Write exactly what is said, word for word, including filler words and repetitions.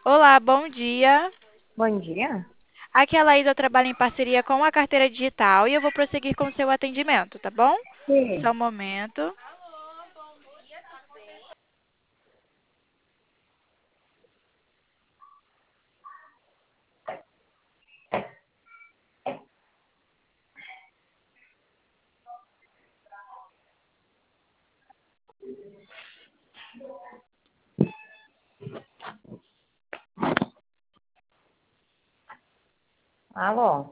Olá, bom dia. Bom dia. Aqui é a Laís, eu trabalho em parceria com a Carteira Digital e eu vou prosseguir com o seu atendimento, tá bom? Só um Sim. momento. Alô?